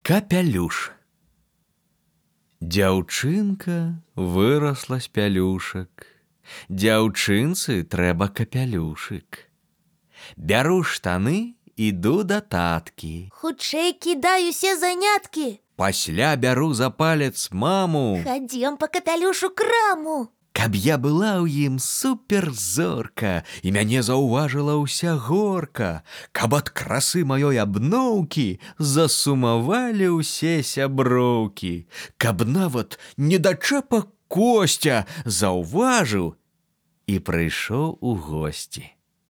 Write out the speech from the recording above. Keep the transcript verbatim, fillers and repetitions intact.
Капялюш. Дзяўчынка вырасла з пялюшак. Дзяўчынцы трэба капялюшык. Бяру штаны, іду да таткі. Хутчэй кідай усе заняткі. Пасля бяру за палец маму. Хадзем па капялюшу краму. Каб я была ў ім суперзорка, і мяне заўважыла ўся горка, каб ад красы маёй абноўкі засумавалі ўсе сяброўкі, каб нават недачэпа Костя заўважыў і прыйшоў у госці.